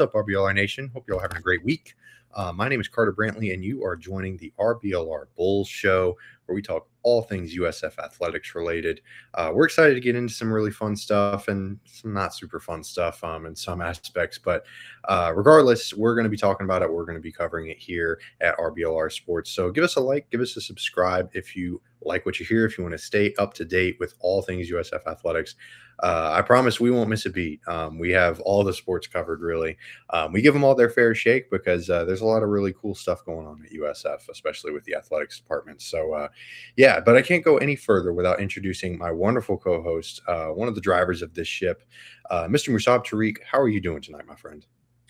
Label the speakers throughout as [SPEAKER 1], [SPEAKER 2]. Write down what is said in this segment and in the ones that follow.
[SPEAKER 1] up, RBLR Nation? Hope you're all having a great week. My name is Carter Brantley, and you are joining the RBLR Bulls Show, where we talk all things USF athletics related. We're excited to get into some really fun stuff and some not super fun stuff in some aspects. But regardless, we're going to be talking about it. We're going to be covering it here at RBLR Sports. So give us a like, give us a subscribe if you like what you hear, if you want to stay up to date with all things USF athletics. I promise we won't miss a beat. We have all the sports covered, really. We give them all their fair shake because there's a lot of really cool stuff going on at USF, especially with the athletics department. So, yeah, but I can't go any further without introducing my wonderful co-host, one of the drivers of this ship, Mr. Musab Tariq. How are you doing tonight, my friend?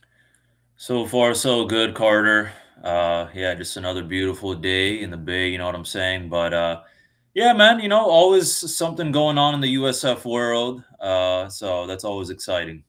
[SPEAKER 2] So far, so good, Carter. Yeah, just another beautiful day in the Bay, you know what I'm saying? But yeah, man, always something going on in the USF world. So that's always exciting.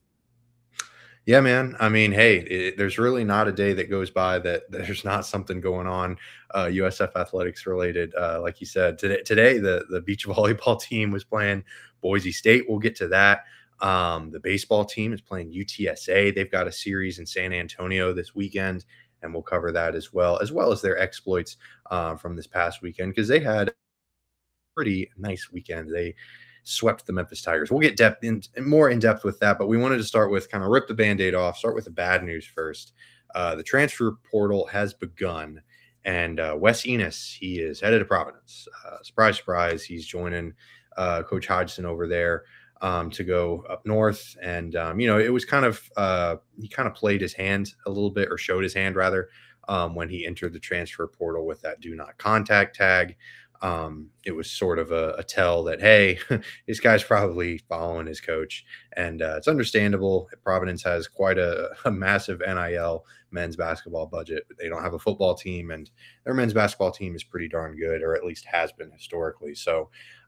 [SPEAKER 1] Yeah, man. I mean, hey, there's really not a day that goes by that there's not something going on USF athletics related. Like you said, today the beach volleyball team was playing Boise State. We'll get to that. The baseball team is playing UTSA. They've got a series in San Antonio this weekend, and we'll cover that as well as their exploits from this past weekend because they had a pretty nice weekend. They swept the Memphis Tigers. We'll get more in depth with that, but we wanted to start with kind of rip the Band-Aid off, start with the bad news first. The transfer portal has begun, and Wes Enos, he is headed to Providence. Surprise, surprise, he's joining Coach Hodgson over there to go up north. And, it was kind of he kind of played his hand a little bit, or showed his hand rather, when he entered the transfer portal with that do not contact tag. It was sort of a tell that, hey, this guy's probably following his coach. And it's understandable. Providence has quite a massive NIL men's basketball budget, but they don't have a football team, and their men's basketball team is pretty darn good, or at least has been historically. So,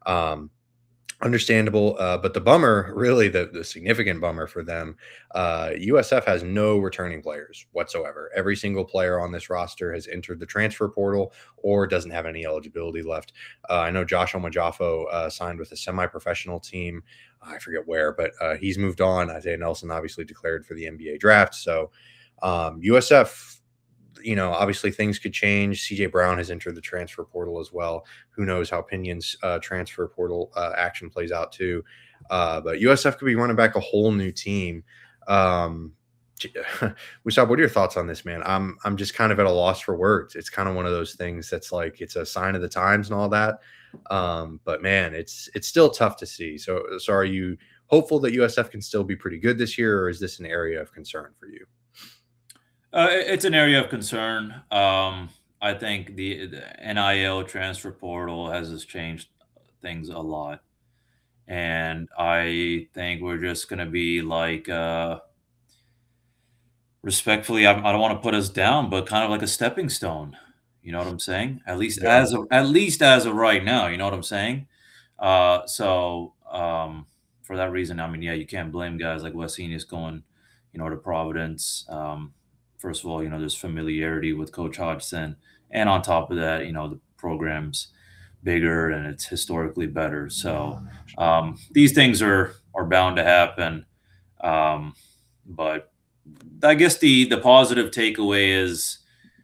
[SPEAKER 1] understandable. But the bummer, really the significant bummer for them, USF has no returning players whatsoever. Every single player on this roster has entered the transfer portal or doesn't have any eligibility left. I know Josh Omajafo signed with a semi-professional team. I forget where, but he's moved on. Isaiah Nelson obviously declared for the NBA draft. So USF, obviously things could change. CJ Brown has entered the transfer portal as well. Who knows how Pinion's transfer portal action plays out too. But USF could be running back a whole new team. Musab, what are your thoughts on this, man? I'm just kind of at a loss for words. It's kind of one of those things that's like, it's a sign of the times and all that. But man, it's still tough to see. So are you hopeful that USF can still be pretty good this year, or is this an area of concern for you?
[SPEAKER 2] It's an area of concern. I think the NIL transfer portal has just changed things a lot. And I think we're just going to be like, respectfully, I don't want to put us down, but kind of like a stepping stone. You know what I'm saying? At least
[SPEAKER 1] Yeah.
[SPEAKER 2] as of right now, you know what I'm saying? So for that reason, I mean, yeah, you can't blame guys like Wes Enos going, to Providence. First of all, there's familiarity with Coach Hodgson, and on top of that, the program's bigger and it's historically better. So these things are bound to happen. But I guess the positive takeaway is,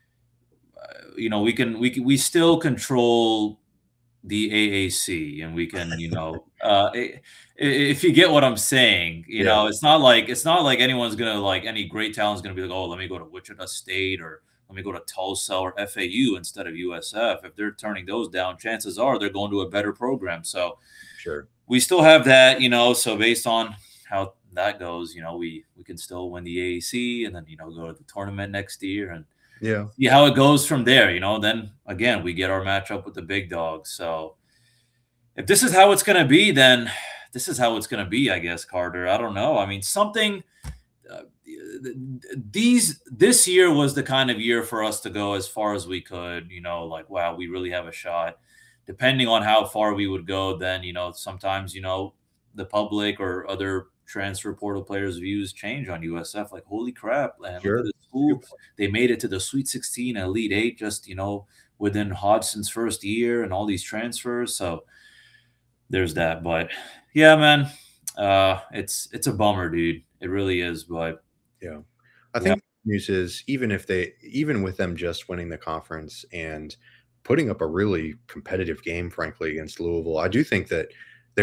[SPEAKER 2] we still control the AAC, and we can, if you get what I'm saying,
[SPEAKER 1] Yeah.
[SPEAKER 2] it's not like anyone's gonna, like, any great talent's gonna be like, oh, let me go to Wichita State, or let me go to Tulsa or FAU instead of USF. If they're turning those down, chances are they're going to a better program. So
[SPEAKER 1] Sure.
[SPEAKER 2] we still have that, so based on how that goes, we can still win the AAC, and then, go to the tournament next year and
[SPEAKER 1] Yeah.
[SPEAKER 2] see how it goes from there. Then again, we get our matchup with the big dogs. So if this is how it's going to be, then this is how it's going to be, I guess, Carter. I don't know. I mean, uh, this year was the kind of year for us to go as far as we could, like, wow, we really have a shot. Depending on how far we would go, then, sometimes, the public or other transfer portal players' views change on USF. Like, holy crap, man, look at
[SPEAKER 1] Sure.
[SPEAKER 2] this school. They made it to the Sweet 16 and Elite Eight just, within Hodgson's first year, and all these transfers. So there's that. But yeah, man, it's a bummer, dude. It really is. But
[SPEAKER 1] Yeah. I
[SPEAKER 2] Yeah.
[SPEAKER 1] think the news is even with them just winning the conference and putting up a really competitive game, frankly, against Louisville, I do think that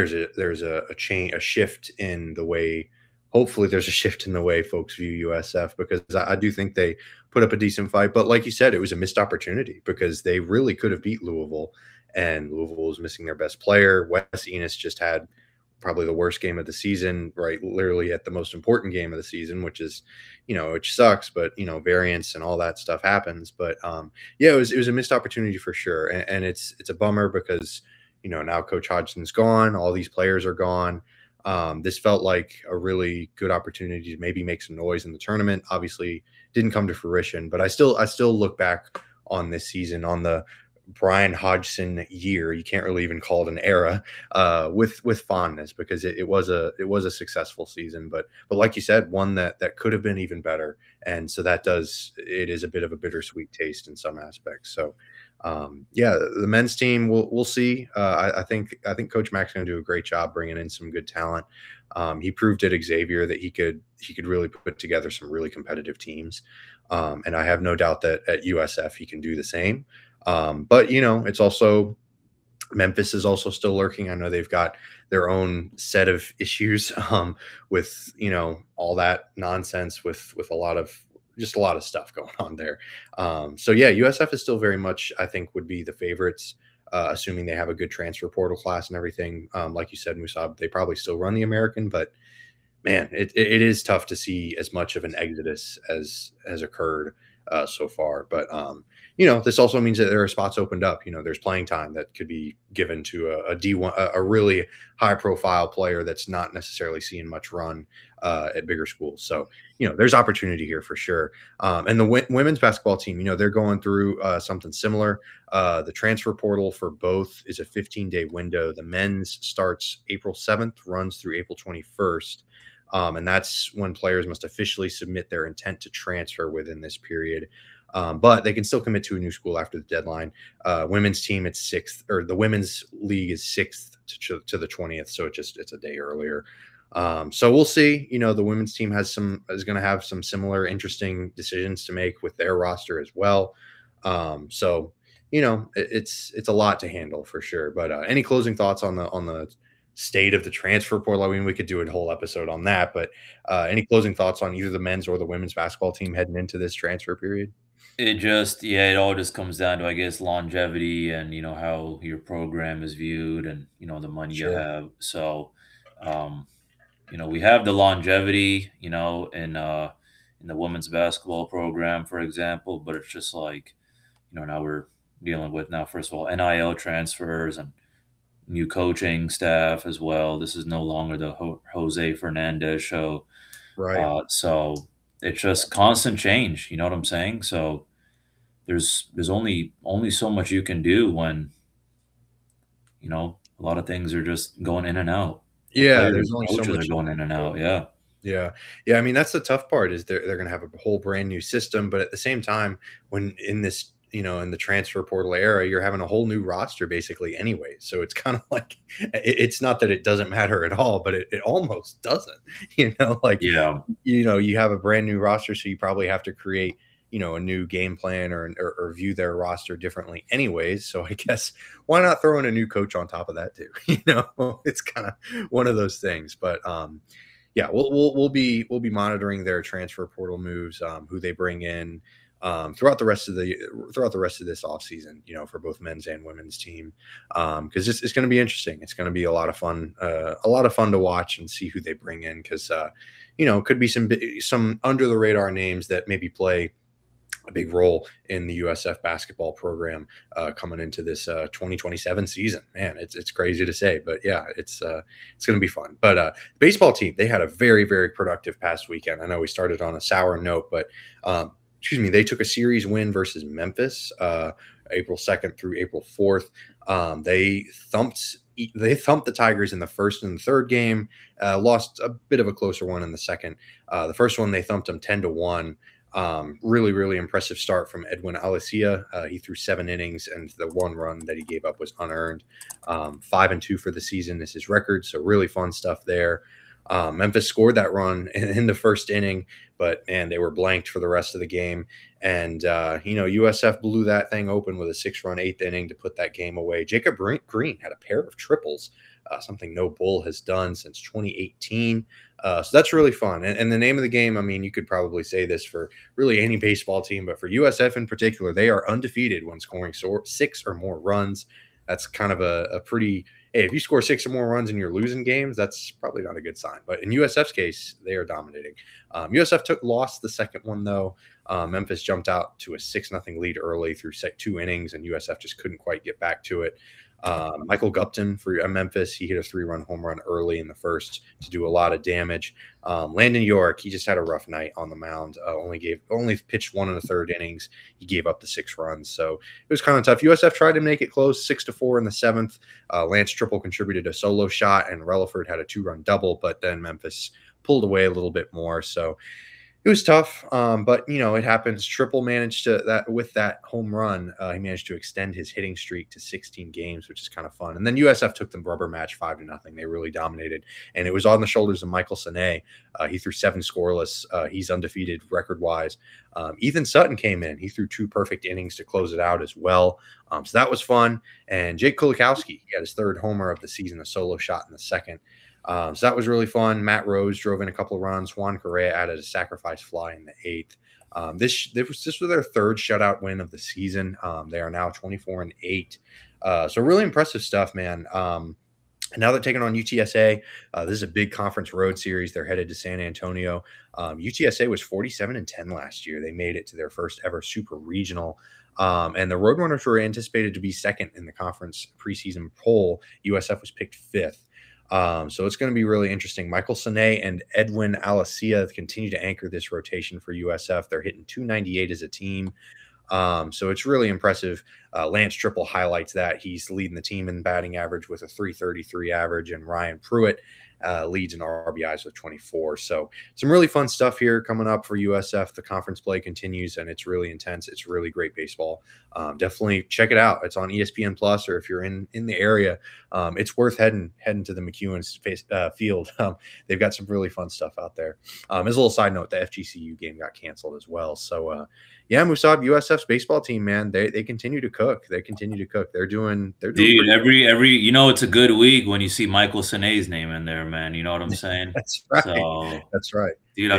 [SPEAKER 1] there's a shift in the way. Hopefully, there's a shift in the way folks view USF because I do think they put up a decent fight. But like you said, it was a missed opportunity because they really could have beat Louisville, and Louisville was missing their best player. Wes Enos just had probably the worst game of the season, right? Literally at the most important game of the season, which is, which sucks, but variance and all that stuff happens. But yeah, it was a missed opportunity for sure, and it's a bummer because now Coach Hodgson's gone, all these players are gone. This felt like a really good opportunity to maybe make some noise in the tournament. Obviously, didn't come to fruition, but I still look back on this season on the Brian Hodgson year. You can't really even call it an era with fondness because it was a successful season, but like you said, one that could have been even better, and so it is a bit of a bittersweet taste in some aspects. So yeah, the men's team we'll see. I think Coach Mack's going to do a great job bringing in some good talent. He proved at Xavier that he could really put together some really competitive teams, and I have no doubt that at USF he can do the same. But it's also Memphis is also still lurking. I know they've got their own set of issues with all that nonsense with a lot of stuff going on there. So yeah, USF is still very much, I think, would be the favorites, assuming they have a good transfer portal class and everything. Like you said, Musab, they probably still run the American, but man, it is tough to see as much of an exodus as has occurred so far. But this also means that there are spots opened up. There's playing time that could be given to a D1, a really high profile player that's not necessarily seeing much run at bigger schools. So there's opportunity here for sure. And the women's basketball team, they're going through something similar. The transfer portal for both is a 15-day window. The men's starts April 7th, runs through April 21st. And that's when players must officially submit their intent to transfer within this period. But they can still commit to a new school after the deadline. Women's team, it's 6th, or the women's league is 6th to the 20th. So it's a day earlier. So we'll see. The women's team is going to have some similar interesting decisions to make with their roster as well. So it's a lot to handle for sure. But any closing thoughts on the state of the transfer portal? I mean, we could do a whole episode on that, but any closing thoughts on either the men's or the women's basketball team heading into this transfer period?
[SPEAKER 2] It all just comes down to, I guess, longevity and, how your program is viewed and, the money you
[SPEAKER 1] Sure.
[SPEAKER 2] have. So, we have the longevity, in the women's basketball program, for example, but it's just like, now we're dealing with now, first of all, NIL transfers and new coaching staff as well. This is no longer the Jose Fernandez show.
[SPEAKER 1] Right.
[SPEAKER 2] So it's just constant change. You know what I'm saying? So there's only so much you can do when a lot of things are just going in and out.
[SPEAKER 1] Yeah,
[SPEAKER 2] Players,
[SPEAKER 1] there's only so
[SPEAKER 2] coaches are
[SPEAKER 1] much you
[SPEAKER 2] going
[SPEAKER 1] can
[SPEAKER 2] in and out.
[SPEAKER 1] control.
[SPEAKER 2] Yeah,
[SPEAKER 1] Yeah. Yeah, I mean, that's the tough part is they're going to have a whole brand new system, but at the same time, when in this, in the transfer portal era, you're having a whole new roster basically anyway. So it's kind of like it's not that it doesn't matter at all, but it almost doesn't. Like
[SPEAKER 2] yeah,
[SPEAKER 1] you have a brand new roster, so you probably have to create a new game plan or view their roster differently anyways. So I guess why not throw in a new coach on top of that too? It's kind of one of those things. But yeah, we'll be monitoring their transfer portal moves, who they bring in throughout the rest of this offseason, for both men's and women's team, because it's going to be interesting. It's going to be a lot of fun to watch and see who they bring in because could be some under the radar names that maybe play a big role in the USF basketball program coming into this 2027 season. Man, it's crazy to say, but yeah, it's going to be fun. But baseball team, they had a very, very productive past weekend. I know we started on a sour note, but they took a series win versus Memphis, April 2nd through April 4th. They thumped the Tigers in the first and the third game, lost a bit of a closer one in the second. The first one, they thumped them 10-1. Really, really impressive start from Edwin Alicia. He threw 7 innings, and the one run that he gave up was unearned. 5-2 for the season is his record, so really fun stuff there. Memphis scored that run in the first inning, but man, they were blanked for the rest of the game. And USF blew that thing open with a 6-run eighth inning to put that game away. Jacob Green had a pair of triples, something no Bull has done since 2018. So that's really fun. And the name of the game, I mean, you could probably say this for really any baseball team, but for USF in particular, they are undefeated when scoring 6 or more runs. That's kind of a pretty hey, if you score 6 or more runs and you're losing games, that's probably not a good sign. But in USF's case, they are dominating. USF lost the second one, though. Memphis jumped out to a 6-0 lead early through 2 innings, and USF just couldn't quite get back to it. Michael Gupton for Memphis, he hit a 3-run home run early in the first to do a lot of damage. Landon York, he just had a rough night on the mound. Only pitched 1 1/3 innings. He gave up the 6 runs, so it was kind of tough. USF tried to make it close, 6-4 in the 7th. Lance Triple contributed a solo shot, and Relaford had a 2-run double, but then Memphis pulled away a little bit more. So it was tough, but it happens. Triple managed to with that home run, he managed to extend his hitting streak to 16 games, which is kind of fun. And then USF took the rubber match 5-0. They really dominated, and it was on the shoulders of Michael Sine. He threw 7 scoreless. He's undefeated record wise. Ethan Sutton came in. He threw 2 perfect innings to close it out as well. So that was fun. And Jake Kulikowski, he had his 3rd homer of the season, a solo shot in the 2nd. So that was really fun. Matt Rose drove in a couple of runs. Juan Correa added a sacrifice fly in the 8th. This was their 3rd shutout win of the season. They are now 24-8. So really impressive stuff, man. And now they're taking on UTSA. This is a big conference road series. They're headed to San Antonio. UTSA was 47-10 last year. They made it to their first ever super regional. And the Roadrunners were anticipated to be 2nd in the conference preseason poll. USF was picked 5th. So it's going to be really interesting. Michael Sine and Edwin Alacia continue to anchor this rotation for USF. They're hitting 298 as a team. So it's really impressive. Lance Triple highlights that. He's leading the team in batting average with a 333 average, and Ryan Pruitt leads in RBIs with 24. So some really fun stuff here coming up for USF. The conference play continues, and it's really intense. It's really great baseball. Definitely check it out. It's on ESPN Plus, or if you're in the area, it's worth heading to the McEwen field. They've got some really fun stuff out there. As a little side note, the FGCU game got canceled as well. So yeah, Musab, USF's baseball team, man, they continue to cook. They're doing
[SPEAKER 2] dude, every it's a good week when you see Michael Sine's name in there, man. You know what I'm saying?
[SPEAKER 1] That's right.
[SPEAKER 2] So,
[SPEAKER 1] that's right.
[SPEAKER 2] Dude,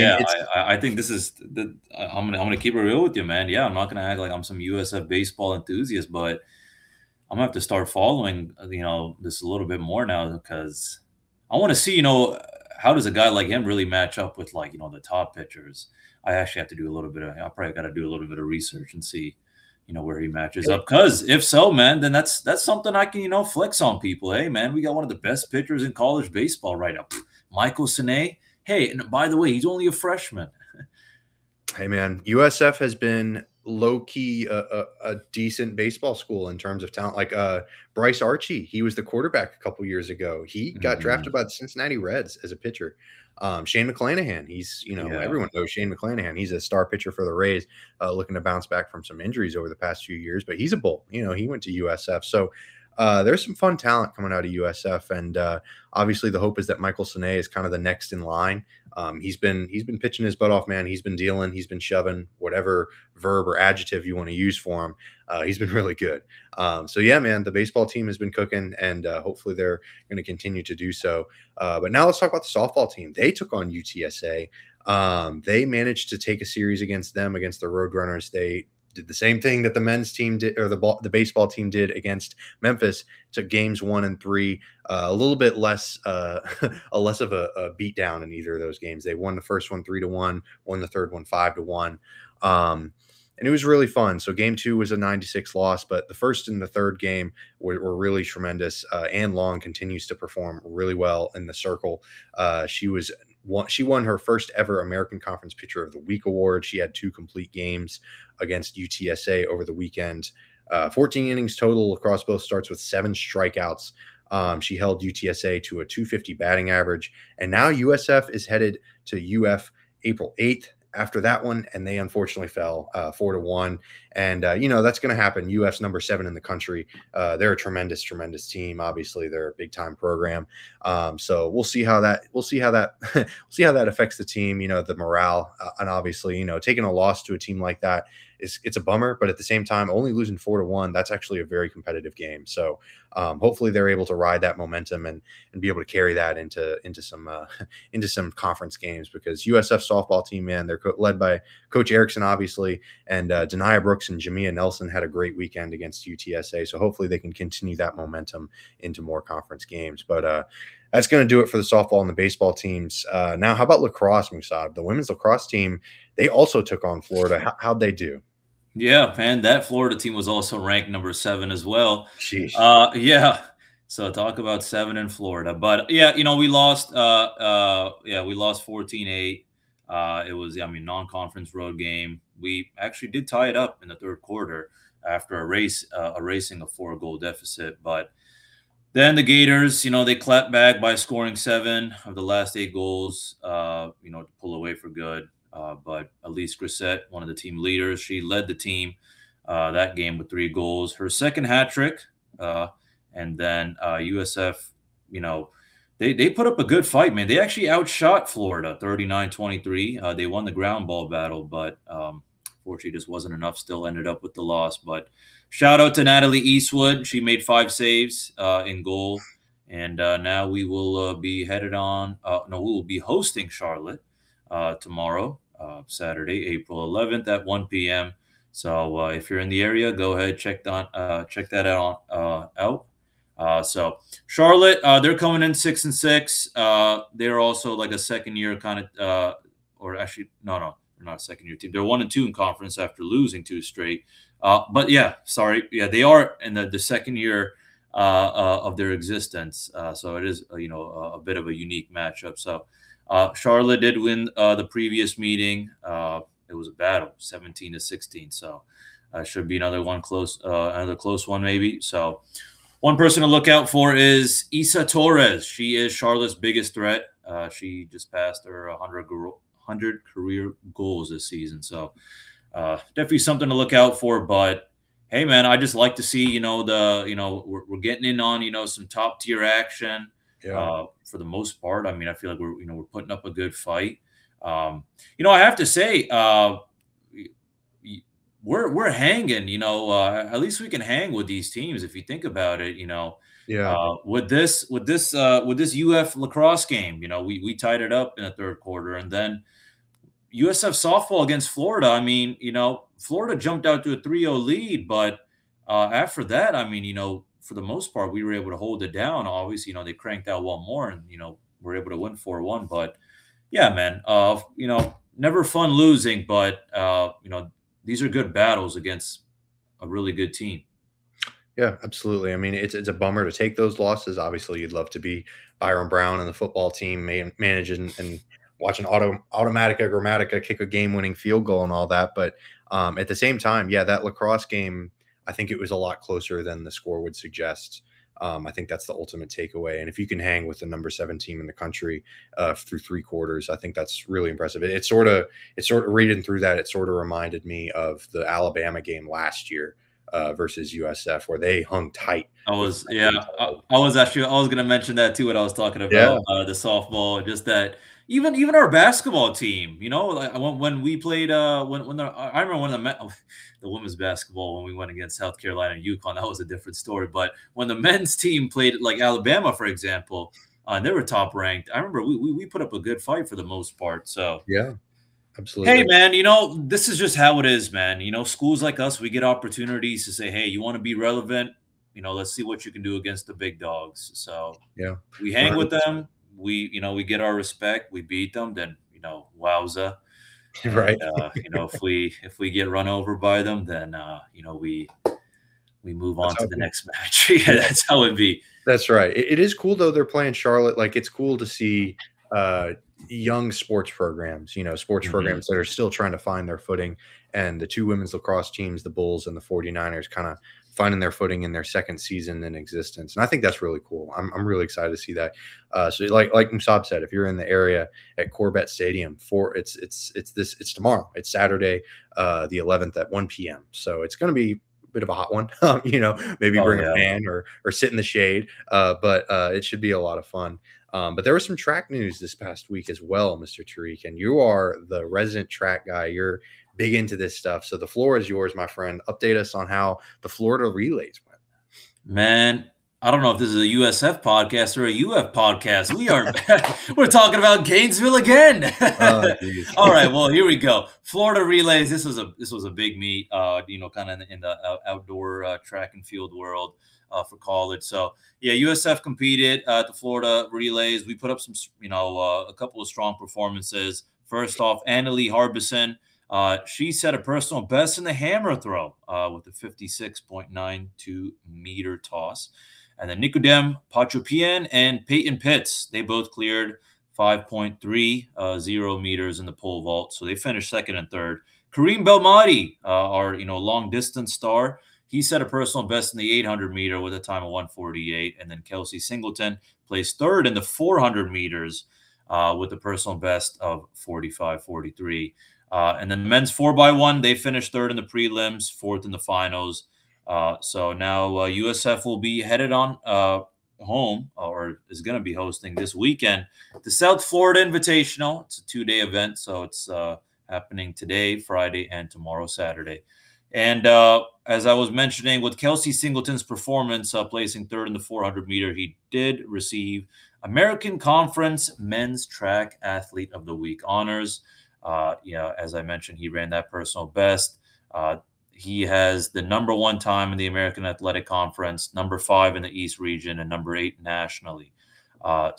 [SPEAKER 2] I think this is I'm gonna keep it real with you, man. Yeah, I'm not gonna act like I'm some USF baseball enthusiast, but I'm gonna have to start following this a little bit more now, because I want to see how does a guy like him really match up with the top pitchers. I actually have to do I probably got to do a little bit of research and see where he matches up, because if so, man, then that's something I can flex on people. Hey, man, we got one of the best pitchers in college baseball right now, Michael Sine. Hey, and by the way, he's only a freshman.
[SPEAKER 1] Hey, man, USF has been low-key a decent baseball school in terms of talent. Like Bryce Archie, he was the quarterback a couple years ago. He got drafted by the Cincinnati Reds as a pitcher. Shane McClanahan, he's everyone knows Shane McClanahan. He's a star pitcher for the Rays, looking to bounce back from some injuries over the past few years, but he's a Bull. He went to USF. So there's some fun talent coming out of USF, and obviously the hope is that Michael Sine is kind of the next in line. He's been pitching his butt off, man. He's been dealing, he's been shoving, whatever verb or adjective you want to use for him. He's been really good. So yeah, man, the baseball team has been cooking, and hopefully they're going to continue to do so. But now let's talk about the softball team. They took on UTSA. They managed to take a series against the Roadrunners. They did the same thing that the men's team did, or the baseball team did against Memphis. Took games 1 and 3, a little bit less, less of a beat down in either of those games. They won the first one 3-1, won the third one 5-1. And it was really fun. So game 2 was a 9-6 loss, but the first and the third game were really tremendous. Ann Long continues to perform really well in the circle. She won her first ever American Conference Pitcher of the Week award. She had 2 complete games against UTSA over the weekend. 14 innings total across both starts with 7 strikeouts. She held UTSA to a 250 batting average. And now USF is headed to UF April 8th. after that one, and they unfortunately fell 4-1. And that's going to happen. UF's number 7 in the country. They're a tremendous, tremendous team. Obviously, they're a big time program. So we'll see how that we'll see how that affects the team. The morale, and obviously, taking a loss to a team like that it's a bummer, but at the same time, only losing 4-1, that's actually a very competitive game. So hopefully they're able to ride that momentum and be able to carry that into some conference games, because USF softball team, man, they're led by Coach Erickson, obviously, and Denia Brooks and Jamia Nelson had a great weekend against UTSA. So hopefully they can continue that momentum into more conference games. But that's going to do it for the softball and the baseball teams. Now, how about lacrosse, Musab? The women's lacrosse team, they also took on Florida. How'd they do?
[SPEAKER 2] Yeah, man, that Florida team was also ranked number 7 as well.
[SPEAKER 1] Sheesh.
[SPEAKER 2] Yeah. So talk about 7 in Florida. But yeah, we lost. We lost 14-8. It was, non-conference road game. We actually did tie it up in the third quarter after erasing a 4-goal deficit. But then the Gators, they clapped back by scoring 7 of the last 8 goals, to pull away for good. But Elise Grissett, one of the team leaders, she led the team that game with 3 goals. Her second hat trick, and then USF, they put up a good fight, man. They actually outshot Florida 39-23. They won the ground ball battle, but fortunately just wasn't enough. Still ended up with the loss. But shout out to Natalie Eastwood. She made 5 saves in goal. And now we will be headed on. We will be hosting Charlotte tomorrow, Saturday, April 11th at 1 p.m. So if you're in the area, go ahead, check that out. So Charlotte, they're coming in 6-6. They're also like a second year kind of, or actually, no, they're not a second year team. They're 1-2 in conference after losing 2 straight. But yeah, they are in the second year of their existence. So it is, a bit of a unique matchup. So Charlotte did win the previous meeting. It was a battle, 17-16. So should be another close one maybe. So one person to look out for is Isa Torres. She is Charlotte's biggest threat. She just passed her 100 career goals this season. So definitely something to look out for. But hey, man, I just like to see, we're getting in on, some top tier action.
[SPEAKER 1] Yeah.
[SPEAKER 2] For the most part, I feel like we're putting up a good fight. I have to say, we're hanging. At least we can hang with these teams if you think about it.
[SPEAKER 1] Yeah.
[SPEAKER 2] With this UF lacrosse game, we tied it up in the third quarter, and then USF softball against Florida. Florida jumped out to a 3-0 lead, but after that, for the most part, we were able to hold it down. Obviously, they cranked out one more, and we're able to win 4-1. But yeah, man, never fun losing, but these are good battles against a really good team.
[SPEAKER 1] Yeah, absolutely. It's a bummer to take those losses. Obviously, you'd love to be Byron Brown and the football team managing and watching Automatica Grammatica kick a game-winning field goal and all that. But at the same time, yeah, that lacrosse game, I think it was a lot closer than the score would suggest. I think that's the ultimate takeaway. And if you can hang with the number 7 team in the country through 3 quarters, I think that's really impressive. It's sort of reading through that. It sort of reminded me of the Alabama game last year versus USF, where they hung tight.
[SPEAKER 2] I was going to mention that too, what I was talking about, the softball, just that. Even our basketball team, when we played, I remember when the women's basketball, when we went against South Carolina and UConn, that was a different story. But when the men's team played like Alabama, for example, and they were top ranked, I remember we put up a good fight for the most part. So
[SPEAKER 1] yeah, absolutely.
[SPEAKER 2] Hey, man, this is just how it is, man. Schools like us, we get opportunities to say, hey, you want to be relevant? Let's see what you can do against the big dogs. So
[SPEAKER 1] yeah,
[SPEAKER 2] we hang with them. We get our respect, we beat them, then, wowza.
[SPEAKER 1] Right.
[SPEAKER 2] And, if we get run over by them, then, we move on to the next match. Yeah, that's how it be.
[SPEAKER 1] That's right. It is cool, though. They're playing Charlotte. Like, it's cool to see young sports programs, programs that are still trying to find their footing. And the 2 women's lacrosse teams, the Bulls and the 49ers, kind of finding their footing in their second season in existence. And I think that's really cool. I'm really excited to see that. So like Musab said, if you're in the area at Corbett Stadium it's tomorrow. It's Saturday, the 11th at 1 p.m. So it's going to be a bit of a hot one, maybe bring a fan or sit in the shade. But it should be a lot of fun. But there was some track news this past week as well, Mr. Tariq, and you are the resident track guy. You're big into this stuff. So the floor is yours, my friend. Update us on how the Florida relays went.
[SPEAKER 2] Man, I don't know if this is a USF podcast or a UF podcast. We're talking about Gainesville again. All right, well, here we go. Florida relays. This was a big meet, kind of in the outdoor track and field world for college. So yeah, USF competed at the Florida relays. We put up some, a couple of strong performances. First off, Annalie Harbison. She set a personal best in the hammer throw with a 56.92 meter toss. And then Nicodem Pachupian and Peyton Pitts, they both cleared 5.30 meters in the pole vault. So they finished second and third. Kareem Belmadi, our long distance star, he set a personal best in the 800 meter with a time of 1:48. And then Kelsey Singleton placed third in the 400 meters with a personal best of 45:43. And then the men's 4x1, they finished third in the prelims, fourth in the finals. So now USF will be headed on home, or is going to be hosting this weekend the South Florida Invitational. It's a 2-day event, so it's happening today, Friday, and tomorrow, Saturday. And as I was mentioning, with Kelsey Singleton's performance, placing third in the 400 meter, he did receive American Conference Men's Track Athlete of the Week honors. As I mentioned, he ran that personal best. He has the number 1 time in the American Athletic Conference, number 5 in the East region, and number 8 nationally. And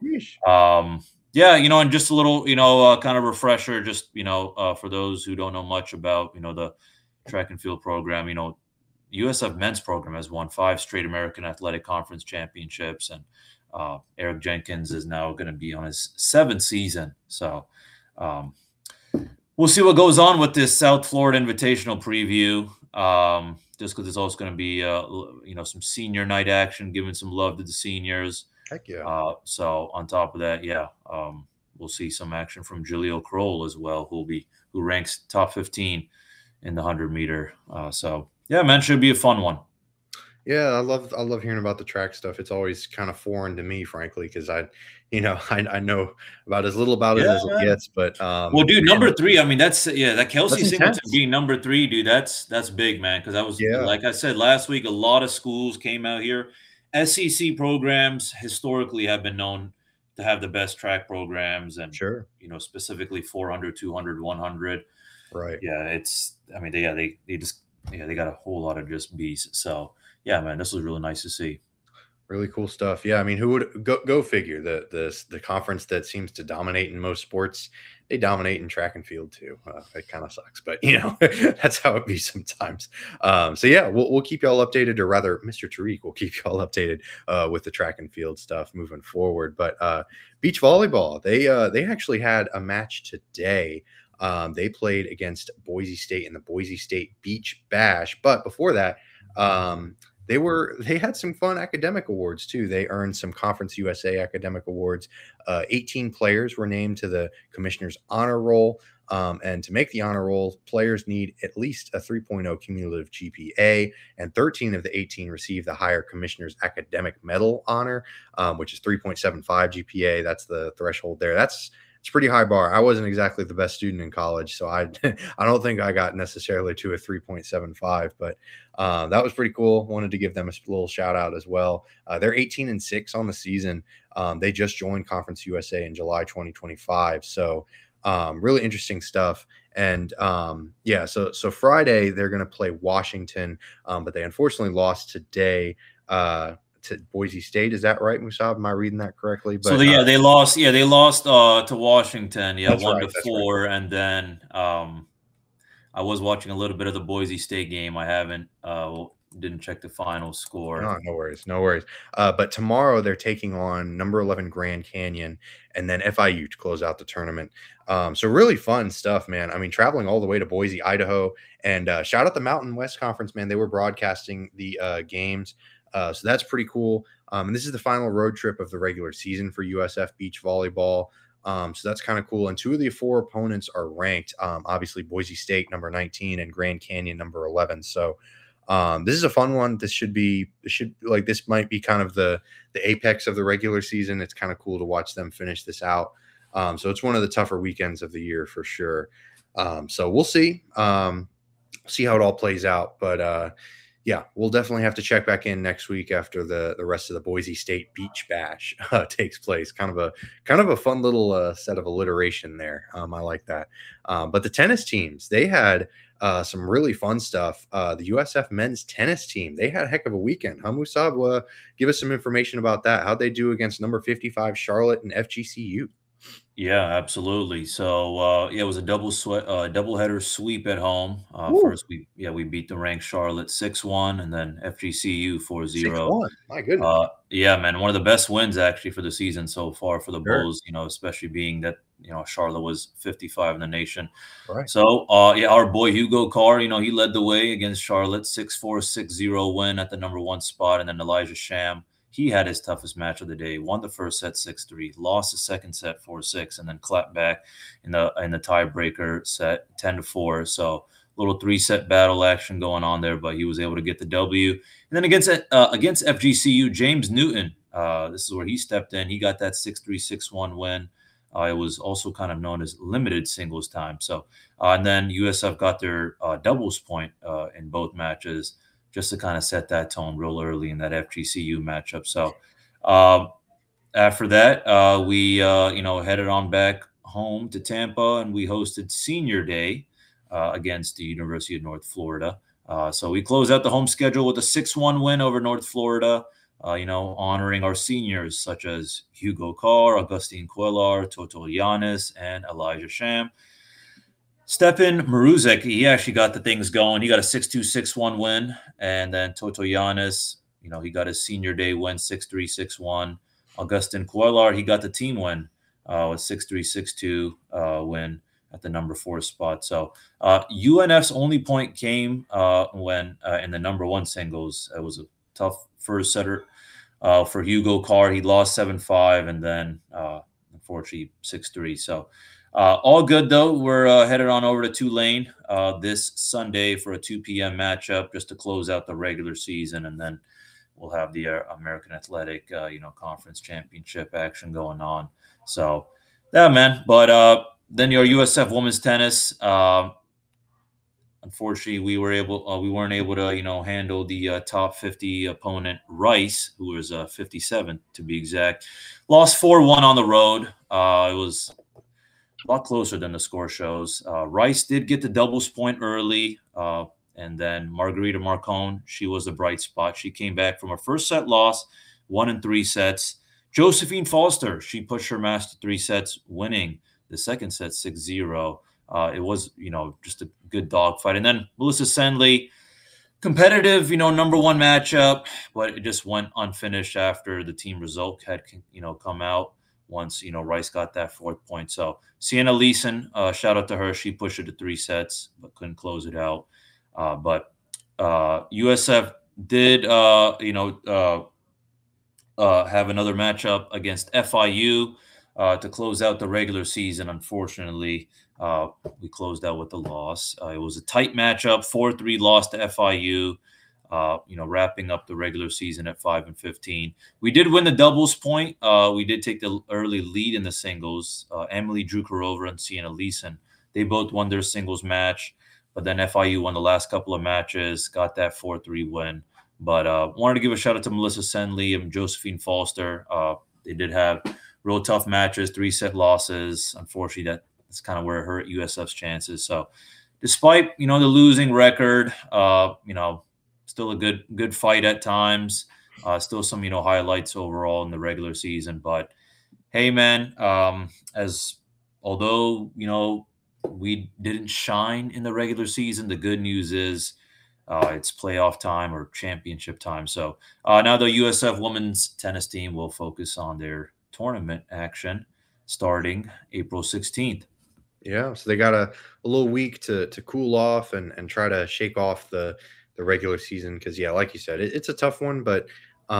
[SPEAKER 2] just a little, kind of refresher, just, for those who don't know much about, the track and field program, USF men's program has won 5 straight American Athletic Conference championships. And Eric Jenkins is now going to be on his 7th season. So, we'll see what goes on with this South Florida Invitational preview. Just because it's also going to be, some senior night action, giving some love to the seniors.
[SPEAKER 1] Heck yeah.
[SPEAKER 2] So on top of that, we'll see some action from Jaleel Kroll as well, who ranks top 15 in the 100 meter. Man, should be a fun one.
[SPEAKER 1] Yeah, I love hearing about the track stuff. It's always kind of foreign to me, frankly, because I know about as little about it as it gets. But
[SPEAKER 2] well, dude, number 3. I mean, that Kelsey Singleton being number 3, dude. That's big, man. Because like I said last week, a lot of schools came out here. SEC programs historically have been known to have the best track programs, and specifically 400, 200, 100.
[SPEAKER 1] Right.
[SPEAKER 2] Yeah, they got a whole lot of just beasts. So. Yeah, man, this was really nice to see.
[SPEAKER 1] Really cool stuff. Yeah, I mean, who would go figure the conference that seems to dominate in most sports, they dominate in track and field too. It kind of sucks, but that's how it be sometimes. We'll keep y'all updated, or rather, Mr. Tariq will keep y'all updated with the track and field stuff moving forward. But beach volleyball, they actually had a match today. They played against Boise State in the Boise State Beach Bash, but before that, they had some fun academic awards too. They earned some Conference USA academic awards. 18 players were named to the commissioner's honor roll. And to make the honor roll, players need at least a 3.0 cumulative GPA, and 13 of the 18 receive the higher commissioner's academic medal honor, which is 3.75 GPA. That's the threshold there. It's a pretty high bar. I wasn't exactly the best student in college, so I don't think I got necessarily to a 3.75, but that was pretty cool. Wanted to give them a little shout out as well. They're 18-6 on the season. They just joined Conference USA in July 2025. So really interesting stuff. And so Friday they're going to play Washington, but they unfortunately lost today to Boise State. Is that right, Musab? Am I reading that correctly? But,
[SPEAKER 2] they lost to Washington. 1-4.
[SPEAKER 1] Right.
[SPEAKER 2] And then I was watching a little bit of the Boise State game. I haven't didn't check the final score.
[SPEAKER 1] No, no worries, no worries. But tomorrow they're taking on number 11 Grand Canyon and then FIU to close out the tournament. So really fun stuff, man. I mean, traveling all the way to Boise, Idaho, and shout out the Mountain West Conference, man. They were broadcasting the games, so that's pretty cool. And this is the final road trip of the regular season for USF beach volleyball. So that's kind of cool. And two of the four opponents are ranked. Obviously, Boise State number 19 and Grand Canyon number 11. So this is a fun one. This might be kind of the apex of the regular season. It's kind of cool to watch them finish this out. So it's one of the tougher weekends of the year for sure. So we'll see how it all plays out. But yeah, we'll definitely have to check back in next week after the rest of the Boise State Beach Bash takes place. Kind of a fun little set of alliteration there. I like that. But the tennis teams, they had some really fun stuff. The USF men's tennis team, they had a heck of a weekend. Musab, give us some information about that. How'd they do against number 55 Charlotte and FGCU?
[SPEAKER 2] Yeah, absolutely. So yeah, it was a doubleheader sweep at home. First, we beat the ranked Charlotte 6-1, and then FGCU 4-0.
[SPEAKER 1] 6-1. My goodness.
[SPEAKER 2] Yeah, man, one of the best wins actually for the season so far for the
[SPEAKER 1] Sure.
[SPEAKER 2] Bulls. Especially being that Charlotte was 55 in the nation.
[SPEAKER 1] Right.
[SPEAKER 2] So yeah, our boy Hugo Carr, he led the way against Charlotte, 6-4, 6-0 win at the number 1 spot, and then Elijah Sham. He had his toughest match of the day. Won the first set 6-3, lost the second set 4-6, and then clapped back in the tiebreaker set 10-4. So little 3-set battle action going on there, but he was able to get the W. And then against FGCU, James Newton, this is where he stepped in. He got that 6-3, 6-1 win. It was also kind of known as limited singles time. So and then USF got their doubles point in both matches, just to kind of set that tone real early in that FGCU matchup. So after that, we headed on back home to Tampa, and we hosted Senior Day against the University of North Florida. So we closed out the home schedule with a 6-1 win over North Florida, honoring our seniors such as Hugo Carr, Augustine Cuellar, Toto Yanis, and Elijah Sham. Stepan Maruzek, he actually got the things going. He got a 6-2, 6-1 win. And then Toto Yanis, he got his Senior Day win, 6-3, 6-1. Augustine Cuellar, he got the team win with 6-3, 6-2 win at the number 4 spot. So UNF's only point came when in the number 1 singles. It was a tough first setter for Hugo Carr. He lost 7-5 and then unfortunately 6-3. So all good, though. We're headed on over to Tulane this Sunday for a 2 p.m. matchup just to close out the regular season, and then we'll have the American Athletic, Conference Championship action going on. So, yeah, man. But then your USF women's tennis. Unfortunately, we weren't able to, handle the top 50 opponent, Rice, who was 57 to be exact. Lost 4-1 on the road. It was a lot closer than the score shows. Rice did get the doubles point early, and then Margarita Marcon, she was the bright spot. She came back from her first set loss, 1 in 3 sets. Josephine Foster, she pushed her match to 3 sets, winning the second set 6-0. It was, just a good dogfight. And then Melissa Sendley, competitive, number 1 matchup, but it just went unfinished after the team result had, come out. Once, Rice got that 4th point. So Sienna Leeson, shout out to her. She pushed it to 3 sets, but couldn't close it out. But USF did, have another matchup against FIU to close out the regular season. Unfortunately, we closed out with a loss. It was a tight matchup, 4-3 loss to FIU. Wrapping up the regular season at 5-15. We did win the doubles point. We did take the early lead in the singles. Emily Drukarova and Sienna Leeson, they both won their singles match, but then FIU won the last couple of matches, got that 4-3 win. But wanted to give a shout out to Melissa Sendley and Josephine Foster. They did have real tough matches, 3-set losses. Unfortunately, that's kind of where it hurt USF's chances. So despite, the losing record, still a good fight at times. Still some, highlights overall in the regular season. But hey, man, although we didn't shine in the regular season, the good news is it's playoff time or championship time. So now the USF women's tennis team will focus on their tournament action starting April 16th.
[SPEAKER 1] Yeah, so they got a little week to cool off and try to shake off the regular season because yeah, like you said, it's a tough one, but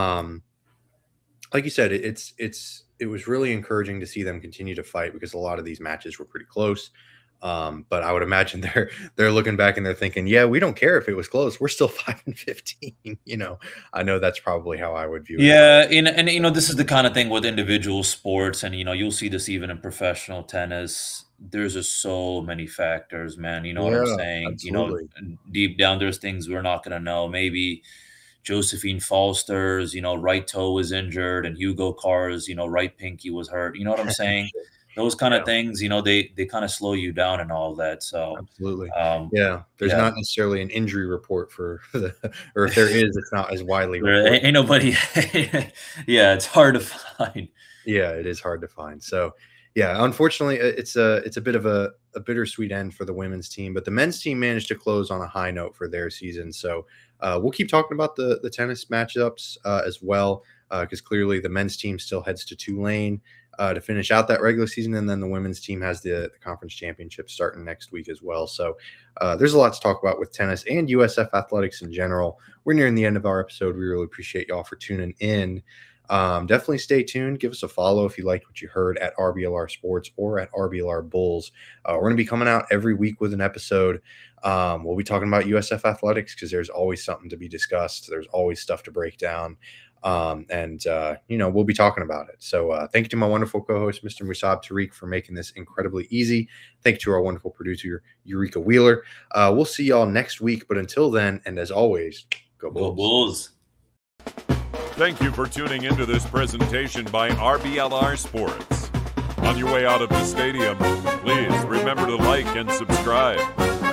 [SPEAKER 1] like you said, it was really encouraging to see them continue to fight because a lot of these matches were pretty close. But I would imagine they're looking back and they're thinking, yeah, we don't care if it was close. We're still 5-15. I know that's probably how I would view it.
[SPEAKER 2] Yeah, and this is the kind of thing with individual sports, and you'll see this even in professional tennis. There's just so many factors, man. You know what I'm saying?
[SPEAKER 1] Absolutely.
[SPEAKER 2] Deep down, there's things we're not gonna know. Maybe Josephine Foster's, right toe was injured, and Hugo Carr's, right pinky was hurt. You know what I'm saying? Those kind of things, they kind of slow you down and all that. So
[SPEAKER 1] absolutely. There's not necessarily an injury report or if there is, it's not as widely reported.
[SPEAKER 2] Ain't nobody. Yeah, it's hard to find.
[SPEAKER 1] Yeah, it is hard to find. So yeah, unfortunately, it's a bit of a bittersweet end for the women's team, but the men's team managed to close on a high note for their season. So we'll keep talking about the tennis matchups as well, because clearly the men's team still heads to Tulane to finish out that regular season, and then the women's team has the conference championship starting next week as well. So there's a lot to talk about with tennis and USF athletics in general. We're nearing the end of our episode. We really appreciate y'all for tuning in. Definitely stay tuned. Give us a follow if you liked what you heard at RBLR Sports or at RBLR Bulls. We're going to be coming out every week with an episode. We'll be talking about USF athletics because there's always something to be discussed. There's always stuff to break down. We'll be talking about it. So thank you to my wonderful co-host, Mr. Musab Tariq, for making this incredibly easy. Thank you to our wonderful producer, Eureka Wheeler. We'll see y'all next week. But until then, and as always, go Bulls.
[SPEAKER 2] Go Bulls.
[SPEAKER 3] Thank you for tuning into this presentation by RBLR Sports. On your way out of the stadium, please remember to like and subscribe.